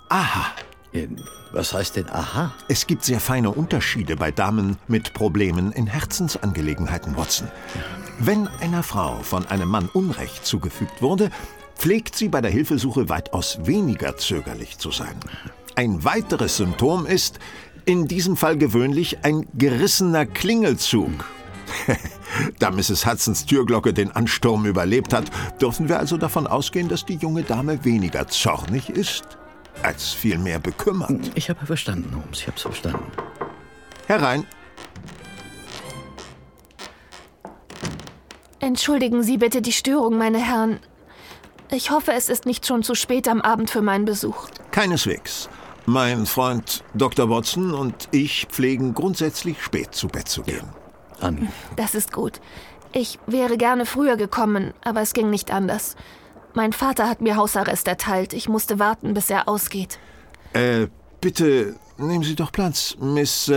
Aha. Was heißt denn aha? Es gibt sehr feine Unterschiede bei Damen mit Problemen in Herzensangelegenheiten, Watson. Wenn einer Frau von einem Mann Unrecht zugefügt wurde, pflegt sie bei der Hilfesuche weitaus weniger zögerlich zu sein. Ein weiteres Symptom ist in diesem Fall gewöhnlich ein gerissener Klingelzug. Da Mrs. Hudsons Türglocke den Ansturm überlebt hat, dürfen wir also davon ausgehen, dass die junge Dame weniger zornig ist, als vielmehr bekümmert. Ich habe verstanden, Holmes, ich habe es verstanden. Herein. Entschuldigen Sie bitte die Störung, meine Herren. Ich hoffe, es ist nicht schon zu spät am Abend für meinen Besuch. Keineswegs. Mein Freund Dr. Watson und ich pflegen grundsätzlich spät zu Bett zu gehen. Annie. Das ist gut. Ich wäre gerne früher gekommen, aber es ging nicht anders. Mein Vater hat mir Hausarrest erteilt. Ich musste warten, bis er ausgeht. Bitte nehmen Sie doch Platz, Miss,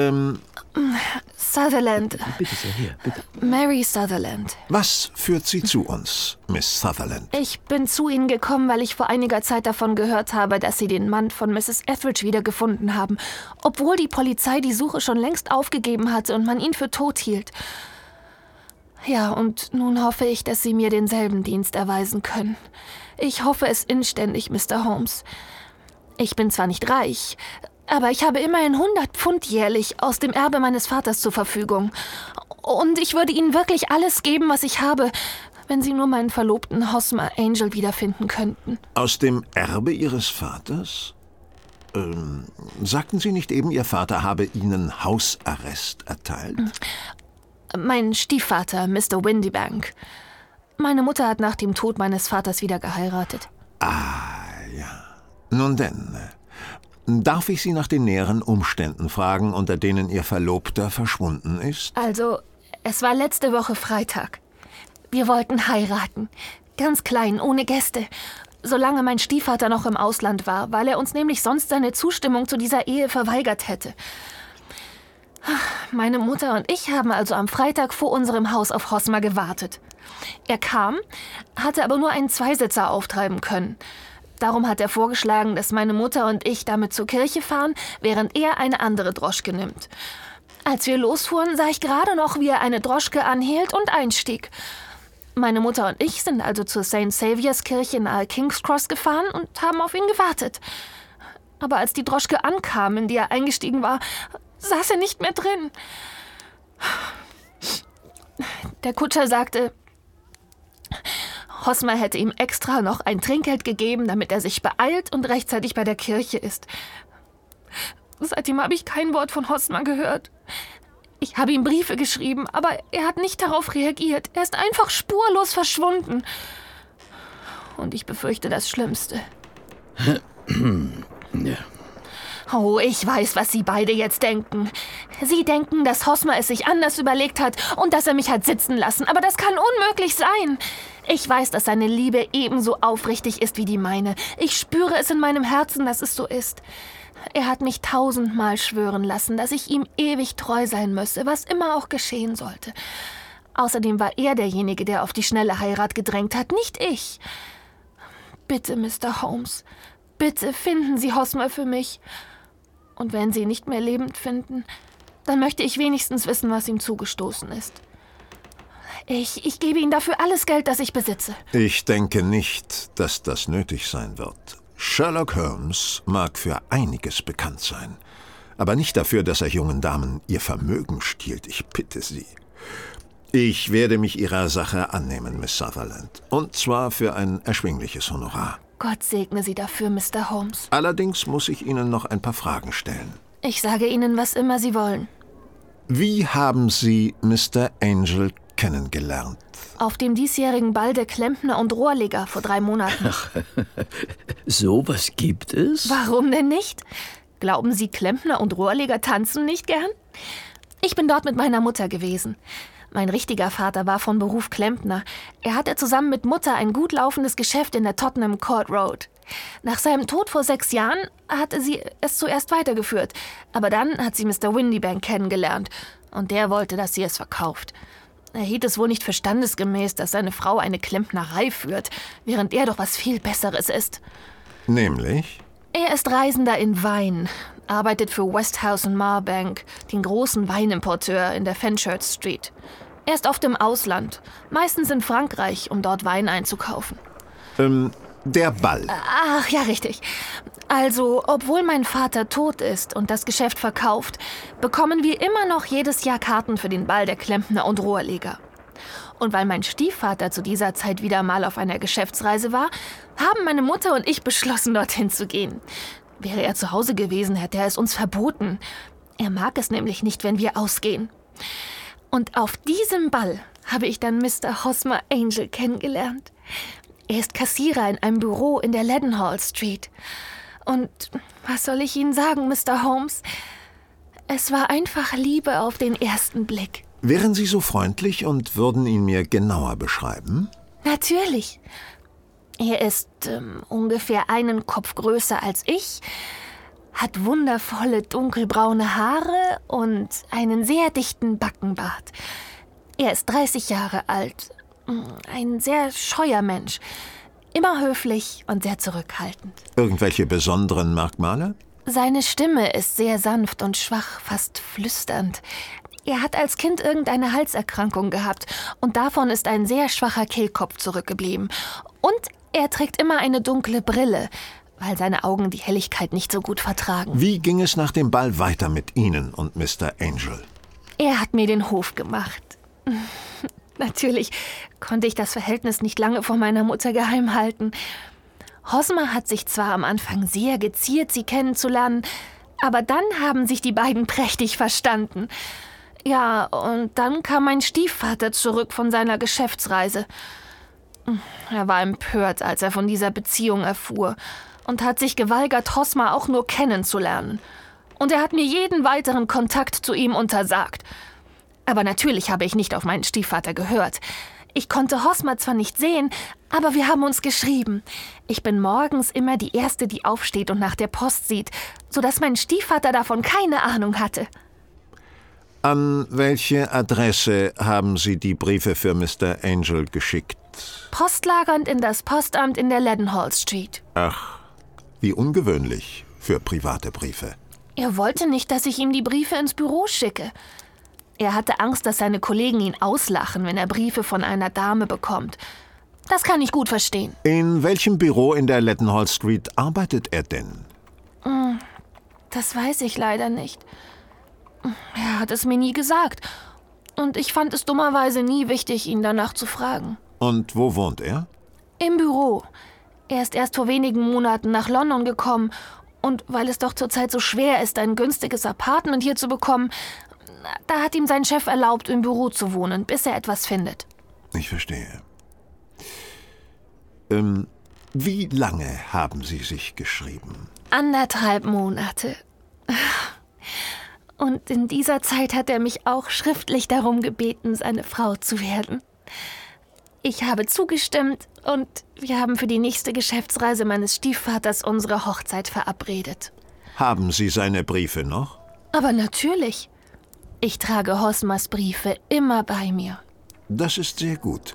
Sutherland. Bitte sehr, hier, bitte. Mary Sutherland. Was führt Sie zu uns, Miss Sutherland? Ich bin zu Ihnen gekommen, weil ich vor einiger Zeit davon gehört habe, dass Sie den Mann von Mrs. Etheridge wiedergefunden haben, obwohl die Polizei die Suche schon längst aufgegeben hatte und man ihn für tot hielt. Ja, und nun hoffe ich, dass Sie mir denselben Dienst erweisen können. Ich hoffe es inständig, Mr. Holmes. Ich bin zwar nicht reich, aber ich habe immerhin 100 Pfund jährlich aus dem Erbe meines Vaters zur Verfügung. Und ich würde Ihnen wirklich alles geben, was ich habe, wenn Sie nur meinen Verlobten Hosmer Angel wiederfinden könnten. Aus dem Erbe Ihres Vaters? Sagten Sie nicht eben, Ihr Vater habe Ihnen Hausarrest erteilt? Mein Stiefvater, Mr. Windybank. Meine Mutter hat nach dem Tod meines Vaters wieder geheiratet. Ah, ja. Nun denn, darf ich Sie nach den näheren Umständen fragen, unter denen Ihr Verlobter verschwunden ist? Also, es war letzte Woche Freitag. Wir wollten heiraten. Ganz klein, ohne Gäste. Solange mein Stiefvater noch im Ausland war, weil er uns nämlich sonst seine Zustimmung zu dieser Ehe verweigert hätte. Meine Mutter und ich haben also am Freitag vor unserem Haus auf Hosmer gewartet. Er kam, hatte aber nur einen Zweisitzer auftreiben können. Darum hat er vorgeschlagen, dass meine Mutter und ich damit zur Kirche fahren, während er eine andere Droschke nimmt. Als wir losfuhren, sah ich gerade noch, wie er eine Droschke anhielt und einstieg. Meine Mutter und ich sind also zur St. Saviours Kirche nahe King's Cross gefahren und haben auf ihn gewartet. Aber als die Droschke ankam, in die er eingestiegen war, saß er nicht mehr drin. Der Kutscher sagte, Hosmer hätte ihm extra noch ein Trinkgeld gegeben, damit er sich beeilt und rechtzeitig bei der Kirche ist. Seitdem habe ich kein Wort von Hosmer gehört. Ich habe ihm Briefe geschrieben, aber er hat nicht darauf reagiert. Er ist einfach spurlos verschwunden. Und ich befürchte das Schlimmste. Ja. Oh, ich weiß, was Sie beide jetzt denken. Sie denken, dass Hosmer es sich anders überlegt hat und dass er mich hat sitzen lassen. Aber das kann unmöglich sein. Ich weiß, dass seine Liebe ebenso aufrichtig ist wie die meine. Ich spüre es in meinem Herzen, dass es so ist. Er hat mich 1000-mal schwören lassen, dass ich ihm ewig treu sein müsse, was immer auch geschehen sollte. Außerdem war er derjenige, der auf die schnelle Heirat gedrängt hat, nicht ich. Bitte, Mr. Holmes, bitte finden Sie Hosmer für mich. Und wenn Sie ihn nicht mehr lebend finden, dann möchte ich wenigstens wissen, was ihm zugestoßen ist. Ich gebe Ihnen dafür alles Geld, das ich besitze. Ich denke nicht, dass das nötig sein wird. Sherlock Holmes mag für einiges bekannt sein, aber nicht dafür, dass er jungen Damen ihr Vermögen stiehlt. Ich bitte Sie. Ich werde mich Ihrer Sache annehmen, Miss Sutherland. Und zwar für ein erschwingliches Honorar. Gott segne Sie dafür, Mr. Holmes. Allerdings muss ich Ihnen noch ein paar Fragen stellen. Ich sage Ihnen, was immer Sie wollen. Wie haben Sie Mr. Angel kennengelernt? Auf dem diesjährigen Ball der Klempner und Rohrleger vor 3 Monaten. Sowas gibt es? Warum denn nicht? Glauben Sie, Klempner und Rohrleger tanzen nicht gern? Ich bin dort mit meiner Mutter gewesen. Mein richtiger Vater war von Beruf Klempner. Er hatte zusammen mit Mutter ein gut laufendes Geschäft in der Tottenham Court Road. Nach seinem Tod vor 6 Jahren hatte sie es zuerst weitergeführt. Aber dann hat sie Mr. Windybank kennengelernt. Und der wollte, dass sie es verkauft. Er hielt es wohl nicht für standesgemäß, dass seine Frau eine Klempnerei führt, während er doch was viel Besseres ist. Nämlich? Er Er ist Reisender in Wein, arbeitet für Westhouse Marbank, den großen Weinimporteur in der Fenchurch Street. Er ist oft im Ausland, meistens in Frankreich, um dort Wein einzukaufen. Der Ball. Ach ja, richtig. Also, obwohl mein Vater tot ist und das Geschäft verkauft, bekommen wir immer noch jedes Jahr Karten für den Ball der Klempner und Rohrleger. Und weil mein Stiefvater zu dieser Zeit wieder mal auf einer Geschäftsreise war, haben meine Mutter und ich beschlossen, dorthin zu gehen. Wäre er zu Hause gewesen, hätte er es uns verboten. Er mag es nämlich nicht, wenn wir ausgehen. Und auf diesem Ball habe ich dann Mr. Hosmer Angel kennengelernt. Er ist Kassierer in einem Büro in der Leadenhall Street. Und was soll ich Ihnen sagen, Mr. Holmes? Es war einfach Liebe auf den ersten Blick. Wären Sie so freundlich und würden ihn mir genauer beschreiben? Natürlich. Er ist ungefähr einen Kopf größer als ich, hat wundervolle dunkelbraune Haare und einen sehr dichten Backenbart. Er ist 30 Jahre alt, ein sehr scheuer Mensch, immer höflich und sehr zurückhaltend. Irgendwelche besonderen Merkmale? Seine Stimme ist sehr sanft und schwach, fast flüsternd. Er hat als Kind irgendeine Halserkrankung gehabt und davon ist ein sehr schwacher Kehlkopf zurückgeblieben. Und er trägt immer eine dunkle Brille, weil seine Augen die Helligkeit nicht so gut vertragen. Wie ging es nach dem Ball weiter mit Ihnen und Mr. Angel? Er hat mir den Hof gemacht. Natürlich konnte ich das Verhältnis nicht lange vor meiner Mutter geheim halten. Hosmer hat sich zwar am Anfang sehr geziert, sie kennenzulernen, aber dann haben sich die beiden prächtig verstanden. Ja, und dann kam mein Stiefvater zurück von seiner Geschäftsreise. Er war empört, als er von dieser Beziehung erfuhr und hat sich geweigert, Hosmer auch nur kennenzulernen. Und er hat mir jeden weiteren Kontakt zu ihm untersagt. Aber natürlich habe ich nicht auf meinen Stiefvater gehört. Ich konnte Hosmer zwar nicht sehen, aber wir haben uns geschrieben. Ich bin morgens immer die Erste, die aufsteht und nach der Post sieht, sodass mein Stiefvater davon keine Ahnung hatte. An welche Adresse haben Sie die Briefe für Mr. Angel geschickt? Postlagernd in das Postamt in der Leadenhall Street. Ach, wie ungewöhnlich für private Briefe. Er wollte nicht, dass ich ihm die Briefe ins Büro schicke. Er hatte Angst, dass seine Kollegen ihn auslachen, wenn er Briefe von einer Dame bekommt. Das kann ich gut verstehen. In welchem Büro in der Leadenhall Street arbeitet er denn? Das weiß ich leider nicht. Er hat es mir nie gesagt. Und ich fand es dummerweise nie wichtig, ihn danach zu fragen. Und wo wohnt er? Im Büro. Er ist erst vor wenigen Monaten nach London gekommen. Und weil es doch zurzeit so schwer ist, ein günstiges Apartment hier zu bekommen, da hat ihm sein Chef erlaubt, im Büro zu wohnen, bis er etwas findet. Ich verstehe. Wie lange haben Sie sich geschrieben? 1,5 Monate. Und in dieser Zeit hat er mich auch schriftlich darum gebeten, seine Frau zu werden. Ich habe zugestimmt und wir haben für die nächste Geschäftsreise meines Stiefvaters unsere Hochzeit verabredet. Haben Sie seine Briefe noch? Aber natürlich. Ich trage Hosmers Briefe immer bei mir. Das ist sehr gut.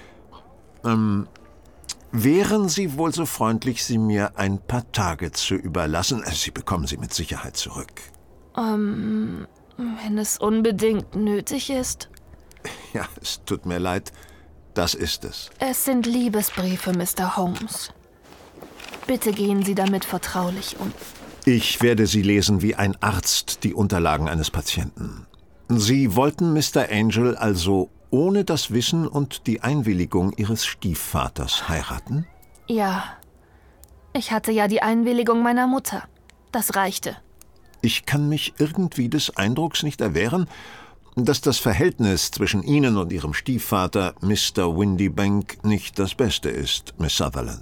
Wären Sie wohl so freundlich, sie mir ein paar Tage zu überlassen? Sie bekommen sie mit Sicherheit zurück. Wenn es unbedingt nötig ist. Ja, es tut mir leid. Das ist es. Es sind Liebesbriefe, Mr. Holmes. Bitte gehen Sie damit vertraulich um. Ich werde sie lesen wie ein Arzt die Unterlagen eines Patienten. Sie wollten Mr. Angel also ohne das Wissen und die Einwilligung Ihres Stiefvaters heiraten? Ja. Ich hatte ja die Einwilligung meiner Mutter. Das reichte. Ich kann mich irgendwie des Eindrucks nicht erwehren, dass das Verhältnis zwischen Ihnen und Ihrem Stiefvater, Mr. Windibank, nicht das Beste ist, Miss Sutherland.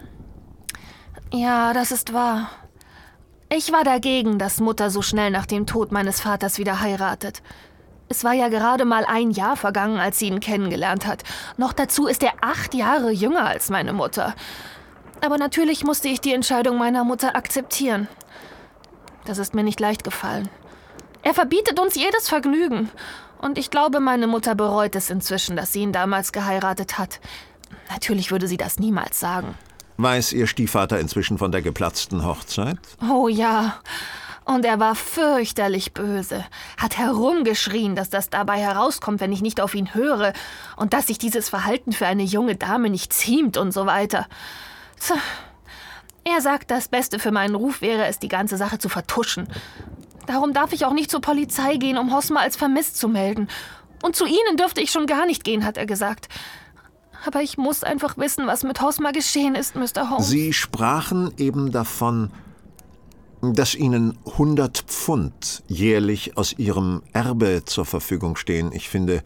Ja, das ist wahr. Ich war dagegen, dass Mutter so schnell nach dem Tod meines Vaters wieder heiratet. Es war ja gerade mal 1 Jahr vergangen, als sie ihn kennengelernt hat. Noch dazu ist er 8 Jahre jünger als meine Mutter. Aber natürlich musste ich die Entscheidung meiner Mutter akzeptieren. Das ist mir nicht leicht gefallen. Er verbietet uns jedes Vergnügen. Und ich glaube, meine Mutter bereut es inzwischen, dass sie ihn damals geheiratet hat. Natürlich würde sie das niemals sagen. Weiß Ihr Stiefvater inzwischen von der geplatzten Hochzeit? Oh ja. Und er war fürchterlich böse. Hat herumgeschrien, dass das dabei herauskommt, wenn ich nicht auf ihn höre. Und dass sich dieses Verhalten für eine junge Dame nicht ziemt und so weiter. Tja. Er sagt, das Beste für meinen Ruf wäre es, die ganze Sache zu vertuschen. Darum darf ich auch nicht zur Polizei gehen, um Hosmer als vermisst zu melden. Und zu Ihnen dürfte ich schon gar nicht gehen, hat er gesagt. Aber ich muss einfach wissen, was mit Hosmer geschehen ist, Mr. Holmes. Sie sprachen eben davon, dass Ihnen 100 Pfund jährlich aus Ihrem Erbe zur Verfügung stehen. Ich finde,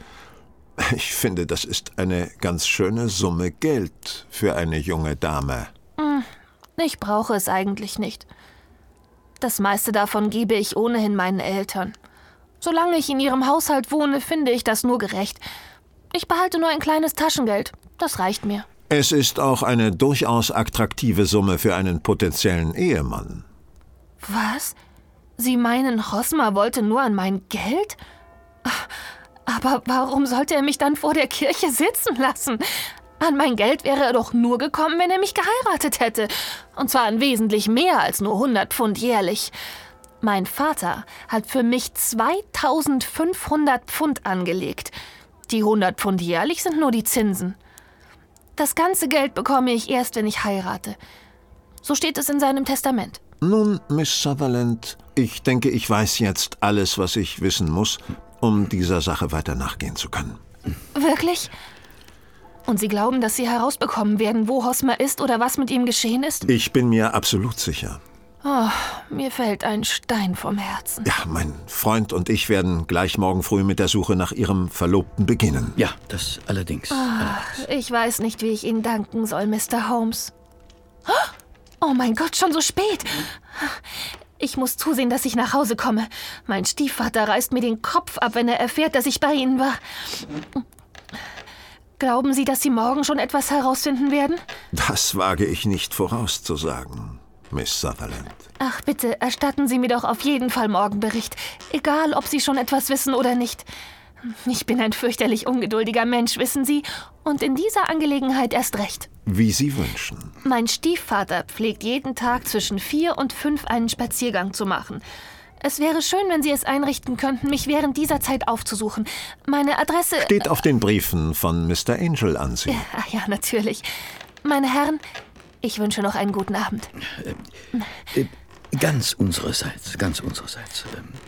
das ist eine ganz schöne Summe Geld für eine junge Dame. Ich brauche es eigentlich nicht. Das meiste davon gebe ich ohnehin meinen Eltern. Solange ich in ihrem Haushalt wohne, finde ich das nur gerecht. Ich behalte nur ein kleines Taschengeld. Das reicht mir. Es ist auch eine durchaus attraktive Summe für einen potenziellen Ehemann. Was? Sie meinen, Hosmer wollte nur an mein Geld? Aber warum sollte er mich dann vor der Kirche sitzen lassen? An mein Geld wäre er doch nur gekommen, wenn er mich geheiratet hätte. Und zwar an wesentlich mehr als nur 100 Pfund jährlich. Mein Vater hat für mich 2500 Pfund angelegt. Die 100 Pfund jährlich sind nur die Zinsen. Das ganze Geld bekomme ich erst, wenn ich heirate. So steht es in seinem Testament. Nun, Miss Sutherland, ich denke, ich weiß jetzt alles, was ich wissen muss, um dieser Sache weiter nachgehen zu können. Wirklich? Und Sie glauben, dass Sie herausbekommen werden, wo Hosmer ist oder was mit ihm geschehen ist? Ich bin mir absolut sicher. Oh, mir fällt ein Stein vom Herzen. Ja, mein Freund und ich werden gleich morgen früh mit der Suche nach Ihrem Verlobten beginnen. Ja, das allerdings. Ich weiß nicht, wie ich Ihnen danken soll, Mr. Holmes. Oh mein Gott, schon so spät. Ich muss zusehen, dass ich nach Hause komme. Mein Stiefvater reißt mir den Kopf ab, wenn er erfährt, dass ich bei Ihnen war. Glauben Sie, dass Sie morgen schon etwas herausfinden werden? Das wage ich nicht vorauszusagen, Miss Sutherland. Ach, bitte, erstatten Sie mir doch auf jeden Fall morgen Bericht. Egal, ob Sie schon etwas wissen oder nicht. Ich bin ein fürchterlich ungeduldiger Mensch, wissen Sie. Und in dieser Angelegenheit erst recht. Wie Sie wünschen. Mein Stiefvater pflegt jeden Tag zwischen 4 und 5 einen Spaziergang zu machen. Es wäre schön, wenn Sie es einrichten könnten, mich während dieser Zeit aufzusuchen. Meine Adresse... Steht auf den Briefen von Mr. Angel an Sie. Ja, natürlich. Meine Herren, ich wünsche noch einen guten Abend. Ganz unsererseits, ganz unsererseits.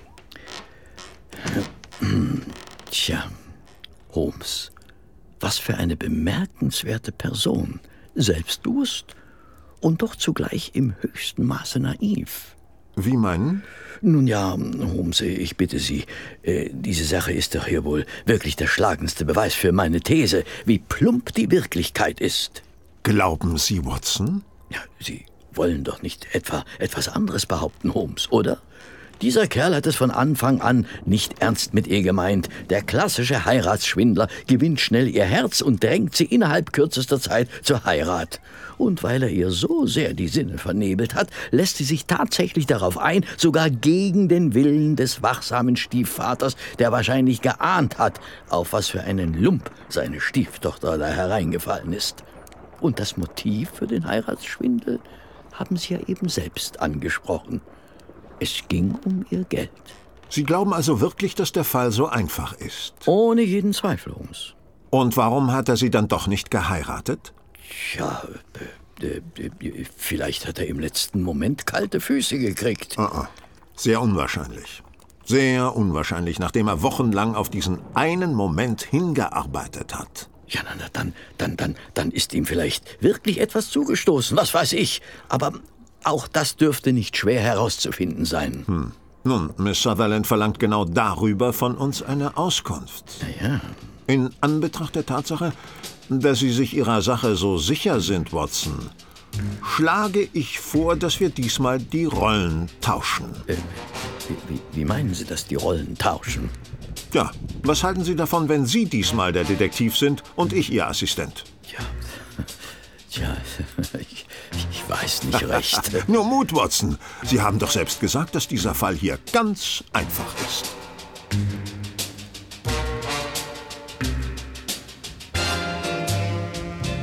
Tja, Holmes, was für eine bemerkenswerte Person. Selbstbewusst und doch zugleich im höchsten Maße naiv. Wie meinen? Nun ja, Holmes, ich bitte Sie, diese Sache ist doch hier wohl wirklich der schlagendste Beweis für meine These, wie plump die Wirklichkeit ist. Glauben Sie, Watson? Ja, Sie wollen doch nicht etwa etwas anderes behaupten, Holmes, oder? Dieser Kerl hat es von Anfang an nicht ernst mit ihr gemeint. Der klassische Heiratsschwindler gewinnt schnell ihr Herz und drängt sie innerhalb kürzester Zeit zur Heirat. Und weil er ihr so sehr die Sinne vernebelt hat, lässt sie sich tatsächlich darauf ein, sogar gegen den Willen des wachsamen Stiefvaters, der wahrscheinlich geahnt hat, auf was für einen Lump seine Stieftochter da hereingefallen ist. Und das Motiv für den Heiratsschwindel haben Sie ja eben selbst angesprochen. Es ging um ihr Geld. Sie glauben also wirklich, dass der Fall so einfach ist? Ohne jeden Zweifel, Holmes. Und warum hat er Sie dann doch nicht geheiratet? Tja, vielleicht hat er im letzten Moment kalte Füße gekriegt. Sehr unwahrscheinlich. Sehr unwahrscheinlich, nachdem er wochenlang auf diesen einen Moment hingearbeitet hat. Ja, dann ist ihm vielleicht wirklich etwas zugestoßen, was weiß ich. Aber auch das dürfte nicht schwer herauszufinden sein. Nun, Miss Sutherland verlangt genau darüber von uns eine Auskunft. Ja. In Anbetracht der Tatsache, dass Sie sich Ihrer Sache so sicher sind, Watson, schlage ich vor, dass wir diesmal die Rollen tauschen. Wie meinen Sie das, die Rollen tauschen? Ja, was halten Sie davon, wenn Sie diesmal der Detektiv sind und ich Ihr Assistent? Tja, ich weiß nicht recht. Nur Mut, Watson. Sie haben doch selbst gesagt, dass dieser Fall hier ganz einfach ist.